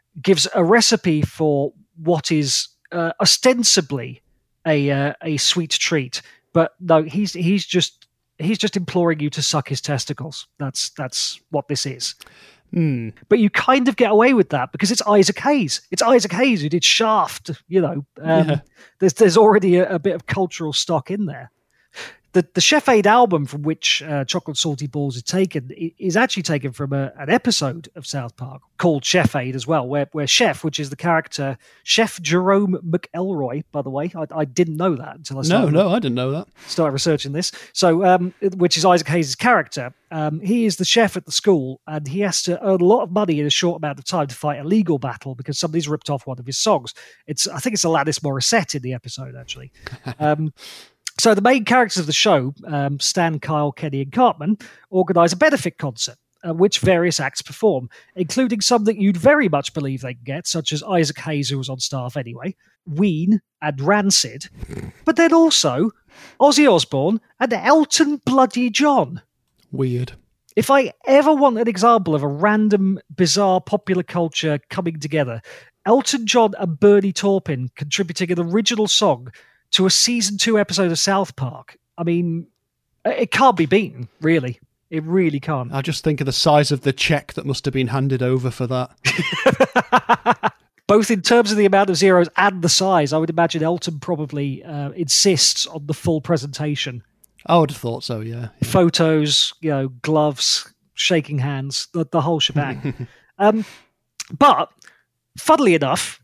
[SPEAKER 2] gives a recipe for what is ostensibly a sweet treat, but no, he's just imploring you to suck his testicles. That's what this is. But you kind of get away with that because it's Isaac Hayes. It's Isaac Hayes who did Shaft. There's already a bit of cultural stock in there. The Chef Aid album from which Chocolate Salty Balls is taken is actually taken from an episode of South Park called Chef Aid as well, where Chef, which is the character Chef Jerome McElroy, by the way, I didn't know that until I started.
[SPEAKER 1] No, I didn't know that.
[SPEAKER 2] Started researching this. So, which is Isaac Hayes' character. He is the chef at the school, and he has to earn a lot of money in a short amount of time to fight a legal battle because somebody's ripped off one of his songs. I think it's Alanis Morissette in the episode, actually. So the main characters of the show, Stan, Kyle, Kenny, and Cartman, organise a benefit concert, which various acts perform, including some that you'd very much believe they can get, such as Isaac Hayes, who was on staff anyway, Ween, and Rancid, but then also Ozzy Osbourne and Elton Bloody John.
[SPEAKER 1] Weird.
[SPEAKER 2] If I ever want an example of a random, bizarre popular culture coming together, Elton John and Bernie Taupin contributing an original song to a season 2 episode of South Park. I mean, it can't be beaten, really. It really can't.
[SPEAKER 1] I just think of the size of the check that must have been handed over for that.
[SPEAKER 2] Both in terms of the amount of zeros and the size, I would imagine Elton probably insists on the full presentation.
[SPEAKER 1] I would have thought so, yeah.
[SPEAKER 2] Photos, gloves, shaking hands, the whole shebang. But, funnily enough,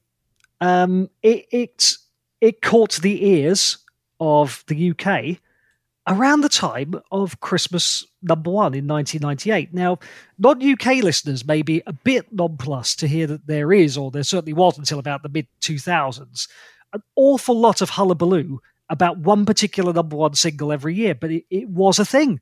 [SPEAKER 2] it caught the ears of the UK around the time of Christmas #1 in 1998. Now, non-UK listeners may be a bit nonplussed to hear that there is, or there certainly was until about the mid-2000s, an awful lot of hullabaloo about one particular #1 single every year, but it was a thing.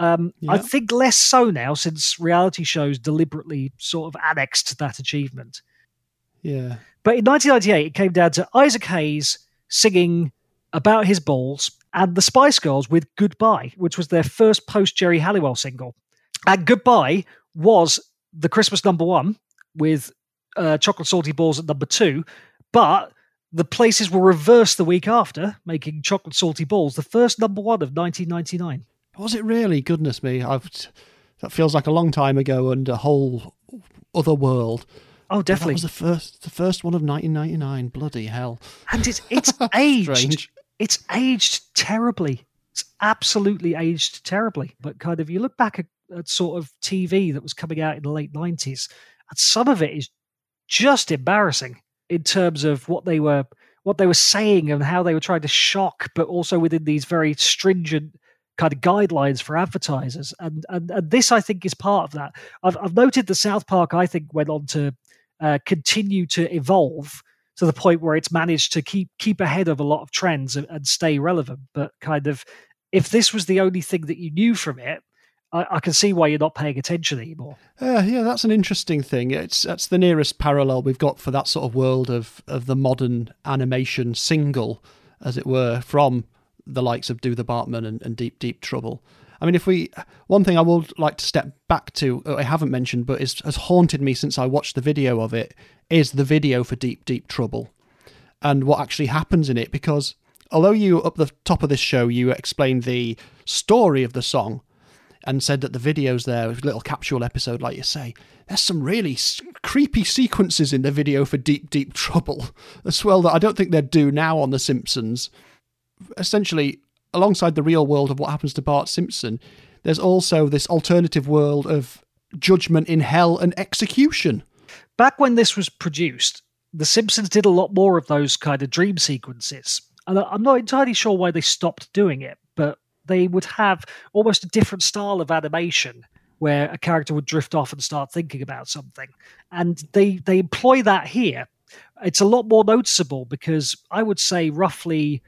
[SPEAKER 2] I think less so now since reality shows deliberately sort of annexed that achievement.
[SPEAKER 1] Yeah.
[SPEAKER 2] But in 1998, it came down to Isaac Hayes singing about his balls and the Spice Girls with Goodbye, which was their first post-Jerry Halliwell single. And Goodbye was the Christmas #1 with Chocolate Salty Balls at #2, but the places were reversed the week after, making Chocolate Salty Balls the first #1 of 1999.
[SPEAKER 1] Was it really? Goodness me. That feels like a long time ago and a whole other world.
[SPEAKER 2] Oh, definitely.
[SPEAKER 1] That was the first one of 1999. Bloody hell.
[SPEAKER 2] And it's aged.
[SPEAKER 1] Strange.
[SPEAKER 2] It's aged terribly. It's absolutely aged terribly. But kind of, you look back at sort of TV that was coming out in the late 90s, and some of it is just embarrassing in terms of what they were saying and how they were trying to shock, but also within these very stringent kind of guidelines for advertisers. And this, I think, is part of that. I've noted that South Park, I think, went on to continue to evolve to the point where it's managed to keep ahead of a lot of trends and stay relevant. But kind of, if this was the only thing that you knew from it, I can see why you're not paying attention anymore.
[SPEAKER 1] Yeah, that's an interesting thing. That's the nearest parallel we've got for that sort of world of the modern animation single, as it were, from the likes of Do the Bartman and Deep Deep Trouble. I mean, one thing I would like to step back to, I haven't mentioned, but has haunted me since I watched the video of it, is the video for Deep Deep Trouble and what actually happens in it. Because although you, up the top of this show, you explained the story of the song and said that the video's there, a little capsule episode, like you say, there's some really creepy sequences in the video for Deep Deep Trouble as well that I don't think they'd do now on The Simpsons. Essentially, alongside the real world of what happens to Bart Simpson, there's also this alternative world of judgment in hell and execution.
[SPEAKER 2] Back when this was produced, The Simpsons did a lot more of those kind of dream sequences. And I'm not entirely sure why they stopped doing it, but they would have almost a different style of animation where a character would drift off and start thinking about something. And they employ that here. It's a lot more noticeable because I would say roughly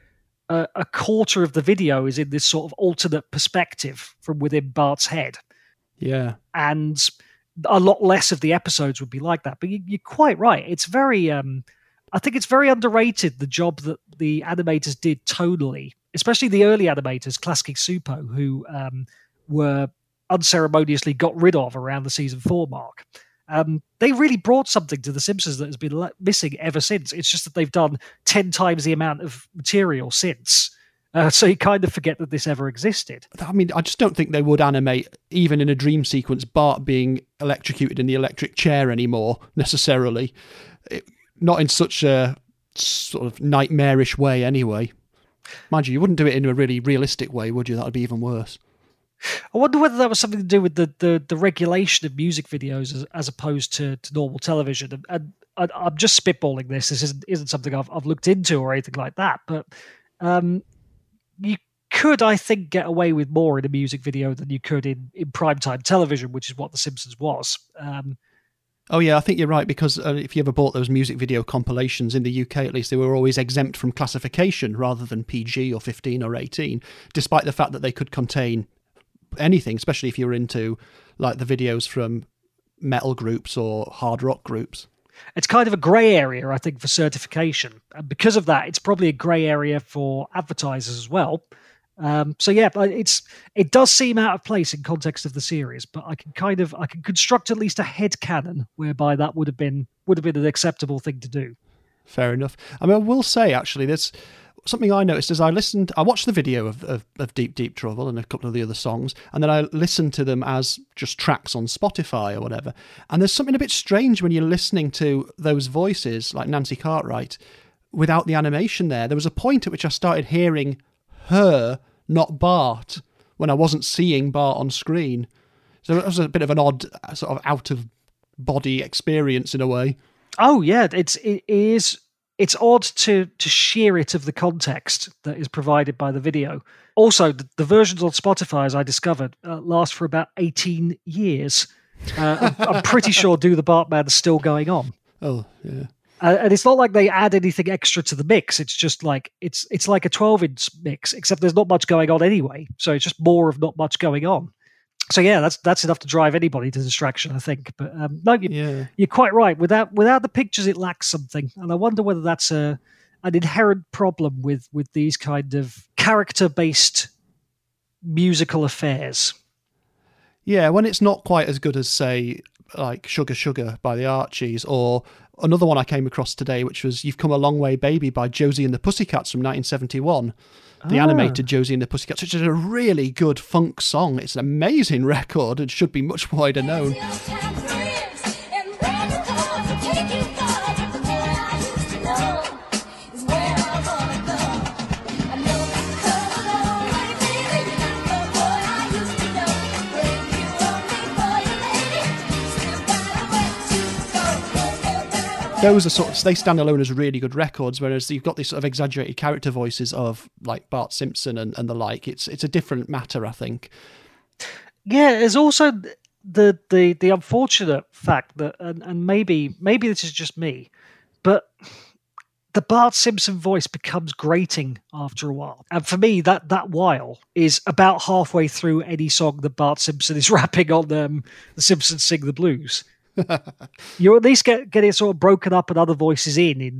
[SPEAKER 2] a quarter of the video is in this sort of alternate perspective from within Bart's head.
[SPEAKER 1] Yeah.
[SPEAKER 2] And a lot less of the episodes would be like that. But you're quite right. It's very, I think it's very underrated, the job that the animators did tonally, especially the early animators, Klasky Supo, who were unceremoniously got rid of around the season 4 mark. They really brought something to The Simpsons that has been missing ever since. It's just that they've done 10 times the amount of material since. So you kind of forget that this ever existed.
[SPEAKER 1] I mean, I just don't think they would animate, even in a dream sequence, Bart being electrocuted in the electric chair anymore, necessarily. Not in such a sort of nightmarish way anyway. Mind you wouldn't do it in a really realistic way, would you? That would be even worse.
[SPEAKER 2] I wonder whether that was something to do with the regulation of music videos as opposed to normal television. And I'm just spitballing this. This isn't something I've looked into or anything like that. But you could, I think, get away with more in a music video than you could in primetime television, which is what The Simpsons was.
[SPEAKER 1] Oh yeah, I think you're right, because if you ever bought those music video compilations, in the UK at least, they were always exempt from classification rather than PG or 15 or 18, despite the fact that they could contain anything, especially if you were into like the videos from metal groups or hard rock groups. It's
[SPEAKER 2] kind of a grey area, I think, for certification. And because of that, it's probably a grey area for advertisers as well. So yeah, it does seem out of place in context of the series, but I can construct at least a headcanon whereby that would have been an acceptable thing to do.
[SPEAKER 1] Fair enough. I mean, I will say actually, there's something I noticed as I watched the video of Deep Deep Trouble and a couple of the other songs, and then I listened to them as just tracks on Spotify or whatever. And there's something a bit strange when you're listening to those voices, like Nancy Cartwright, without the animation there. There was a point at which I started hearing her, not Bart, when I wasn't seeing Bart on screen. So it was a bit of an odd sort of out-of-body experience in a way.
[SPEAKER 2] Oh yeah, it's odd to shear it of the context that is provided by the video. Also, the versions on Spotify, as I discovered, last for about 18 years. I'm pretty sure Do the Bartman's still going on.
[SPEAKER 1] Oh, yeah.
[SPEAKER 2] And it's not like they add anything extra to the mix. It's just like it's like a 12-inch mix, except there's not much going on anyway. So it's just more of not much going on. So yeah, that's enough to drive anybody to distraction, I think. But no, you're quite right. Without the pictures, it lacks something, and I wonder whether that's an inherent problem with these kind of character-based musical affairs.
[SPEAKER 1] Yeah, when it's not quite as good as, say, like Sugar Sugar by the Archies, or another one I came across today, which was You've Come a Long Way Baby by Josie and the Pussycats from 1971. The animated Josie and the Pussycats, which is a really good funk song. It's an amazing record and should be much wider known. Those are they stand alone as really good records, whereas you've got these sort of exaggerated character voices of like Bart Simpson and the like. It's a different matter, I think.
[SPEAKER 2] Yeah, there's also the unfortunate fact that, and maybe this is just me, but the Bart Simpson voice becomes grating after a while. And for me, that while is about halfway through any song that Bart Simpson is rapping on The Simpsons Sing the Blues. You at least get it sort of broken up and other voices in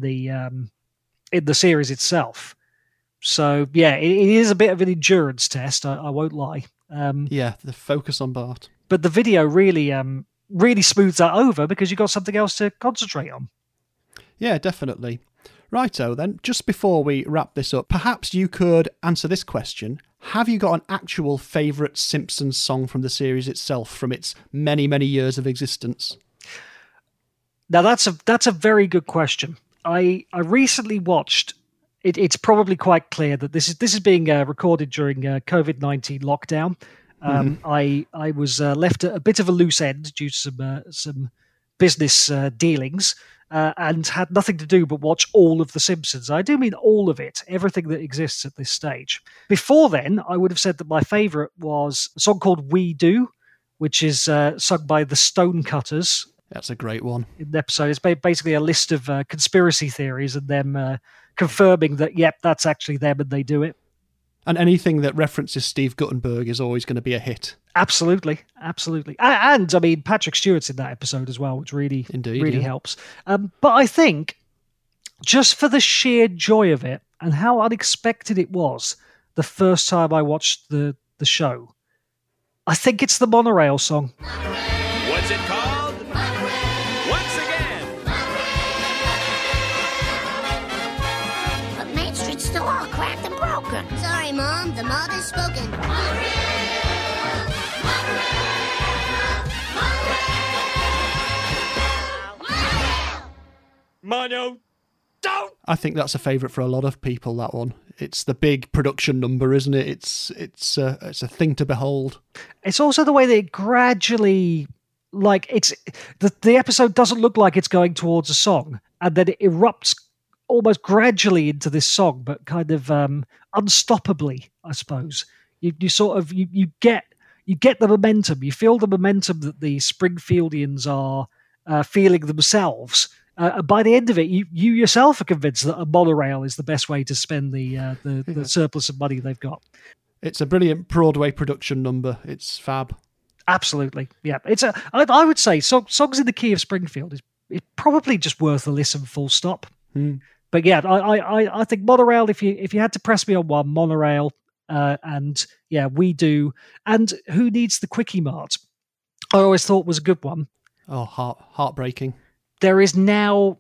[SPEAKER 2] the series itself. So yeah, it is a bit of an endurance test. I won't lie.
[SPEAKER 1] Yeah, the focus on Bart,
[SPEAKER 2] but the video really smooths that over because you've got something else to concentrate on.
[SPEAKER 1] Yeah, definitely. Righto then, just before we wrap this up, perhaps you could answer this question. Have you got an actual favourite Simpsons song from the series itself, from its many, many years of existence?
[SPEAKER 2] Now, that's a very good question. I recently watched, it's probably quite clear that this is being recorded during COVID-19 lockdown. I was left at a bit of a loose end due to some business dealings. And had nothing to do but watch all of The Simpsons. I do mean all of it, everything that exists at this stage. Before then, I would have said that my favourite was a song called We Do, which is sung by the Stonecutters.
[SPEAKER 1] That's a great one.
[SPEAKER 2] In the episode, it's basically a list of conspiracy theories and them confirming that, yep, that's actually them and they do it.
[SPEAKER 1] And anything that references Steve Guttenberg is always going to be a hit.
[SPEAKER 2] Absolutely. And I mean, Patrick Stewart's in that episode as well, which really helps. But I think just for the sheer joy of it and how unexpected it was the first time I watched the show, I think it's the Monorail song.
[SPEAKER 5] What's it called?
[SPEAKER 3] Mom, the mob has spoken.
[SPEAKER 5] Mono, don't!
[SPEAKER 1] I think that's a favourite for a lot of people, that one. It's the big production number, isn't it? It's a thing to behold.
[SPEAKER 2] It's also the way that it gradually, like, the episode doesn't look like it's going towards a song, and then it erupts almost gradually into this song, but kind of unstoppably, I suppose. You sort of you get the momentum. You feel the momentum that the Springfieldians are feeling themselves. By the end of it, you yourself are convinced that a monorail is the best way to spend the surplus of money they've got.
[SPEAKER 1] It's a brilliant Broadway production number. It's fab.
[SPEAKER 2] Absolutely, yeah. I would say Songs in the Key of Springfield is probably just worth a listen. Full stop. But yeah, I think monorail. If you had to press me on one, monorail, and yeah, We Do, and Who Needs the Quickie Mart? I always thought was a good one.
[SPEAKER 1] Oh, heartbreaking.
[SPEAKER 2] There is now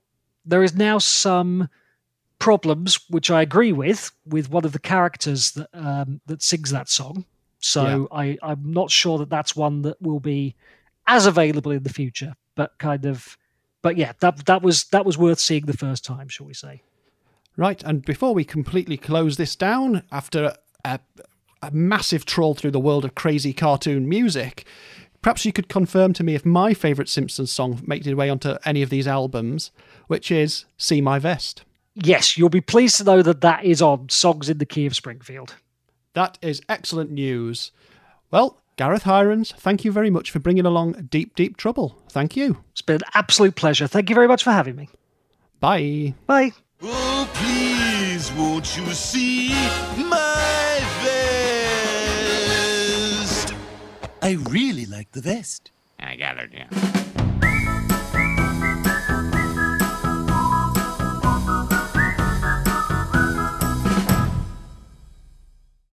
[SPEAKER 2] some problems, which I agree with one of the characters that sings that song. So yeah. I'm not sure that that's one that will be as available in the future. But yeah, that was worth seeing the first time, shall we say?
[SPEAKER 1] Right, and before we completely close this down, after a massive trawl through the world of crazy cartoon music, perhaps you could confirm to me if my favourite Simpsons song makes its way onto any of these albums, which is See My Vest.
[SPEAKER 2] Yes, you'll be pleased to know that is on Songs in the Key of Springfield.
[SPEAKER 1] That is excellent news. Well, Gareth Hirons, thank you very much for bringing along Deep, Deep Trouble. Thank you.
[SPEAKER 2] It's been an absolute pleasure. Thank you very much for having me.
[SPEAKER 1] Bye.
[SPEAKER 2] Bye.
[SPEAKER 10] Oh, please, won't you see my vest? I really like the vest.
[SPEAKER 7] I got it, yeah.